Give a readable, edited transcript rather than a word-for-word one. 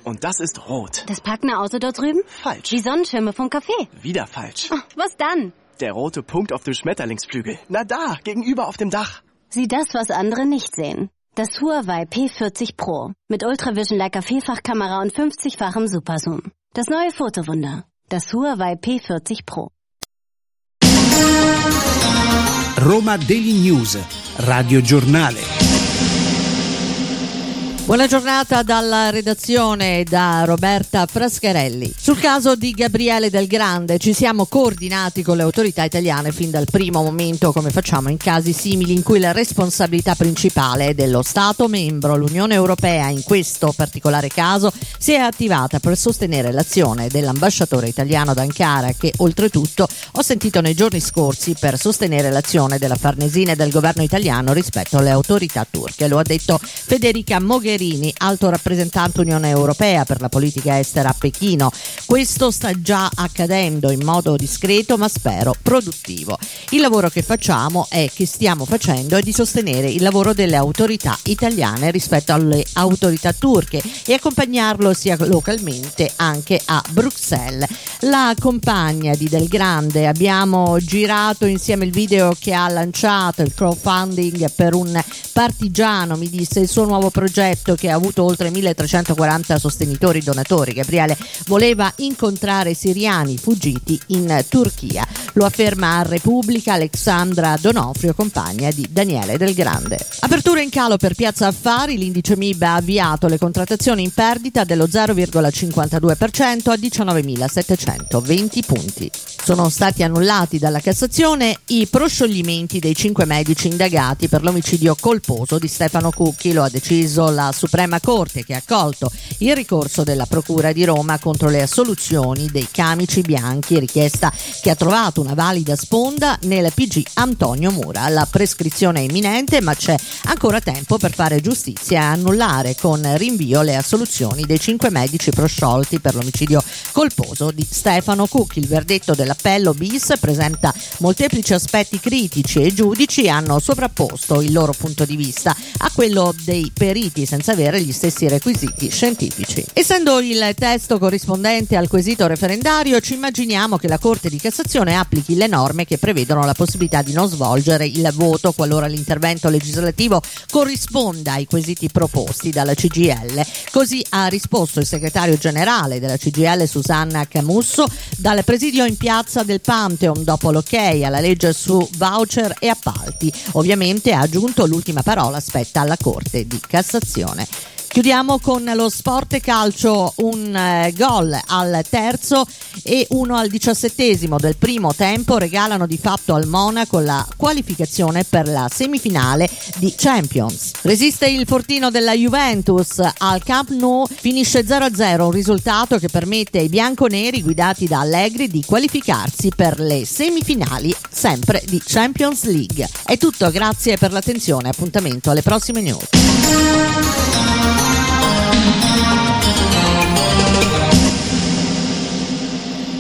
Und das ist rot. Das parkende Auto dort drüben? Falsch. Die Sonnenschirme vom Café? Wieder falsch. Oh, was dann? Der rote Punkt auf dem Schmetterlingsflügel. Na da, gegenüber auf dem Dach. Sieh das, was andere nicht sehen. Das Huawei P40 Pro. Mit Ultravision Leica Vielfachkamera und 50-fachem Superzoom. Das neue Fotowunder. Das Huawei P40 Pro. Roma Daily News, radiogiornale. Buona giornata dalla redazione da Roberta Frascarelli. Sul caso di Gabriele Del Grande ci siamo coordinati con le autorità italiane fin dal primo momento, come facciamo in casi simili in cui la responsabilità principale è dello Stato membro. L'Unione Europea in questo particolare caso si è attivata per sostenere l'azione dell'ambasciatore italiano ad Ankara, che oltretutto ho sentito nei giorni scorsi per sostenere l'azione della Farnesina e del governo italiano rispetto alle autorità turche. Lo ha detto Federica Mogherini, alto rappresentante Unione Europea per la politica estera a Pechino. Questo sta già accadendo in modo discreto ma spero produttivo. Il lavoro che stiamo facendo è di sostenere il lavoro delle autorità italiane rispetto alle autorità turche e accompagnarlo sia localmente anche a Bruxelles. La compagna di Del Grande, abbiamo girato insieme il video che ha lanciato il crowdfunding per un partigiano, mi disse, il suo nuovo progetto che ha avuto oltre 1340 sostenitori donatori. Gabriele voleva incontrare siriani fuggiti in Turchia. Lo afferma a Repubblica Alexandra Donofrio, compagna di Daniele Del Grande. Apertura in calo per Piazza Affari, l'indice MIB ha avviato le contrattazioni in perdita dello 0,52% a 19.720 punti. Sono stati annullati dalla Cassazione i proscioglimenti dei 5 medici indagati per l'omicidio colposo di Stefano Cucchi. Lo ha deciso la Suprema Corte, che ha accolto il ricorso della Procura di Roma contro le assoluzioni dei camici bianchi, richiesta che ha trovato una valida sponda nel PG Antonio Mura. La prescrizione è imminente, ma c'è ancora tempo per fare giustizia e annullare con rinvio le assoluzioni dei 5 medici prosciolti per l'omicidio colposo di Stefano Cucchi. Il verdetto dell'appello bis presenta molteplici aspetti critici e i giudici hanno sovrapposto il loro punto di vista a quello dei periti senza avere gli stessi requisiti scientifici. Essendo il testo corrispondente al quesito referendario, ci immaginiamo che la Corte di Cassazione applichi le norme che prevedono la possibilità di non svolgere il voto qualora l'intervento legislativo corrisponda ai quesiti proposti dalla CGIL. Così ha risposto il segretario generale della CGIL Susanna Camusso dal presidio in piazza del Pantheon dopo l'ok alla legge su voucher e appalti. Ovviamente, ha aggiunto, l'ultima parola spetta alla Corte di Cassazione. Chiudiamo con lo sport calcio, un gol al terzo e uno al 17° del primo tempo regalano di fatto al Monaco la qualificazione per la semifinale di Champions. Resiste il fortino della Juventus al Camp Nou, finisce 0-0, un risultato che permette ai bianconeri guidati da Allegri di qualificarsi per le semifinali sempre di Champions League. È tutto, grazie per l'attenzione, appuntamento alle prossime news.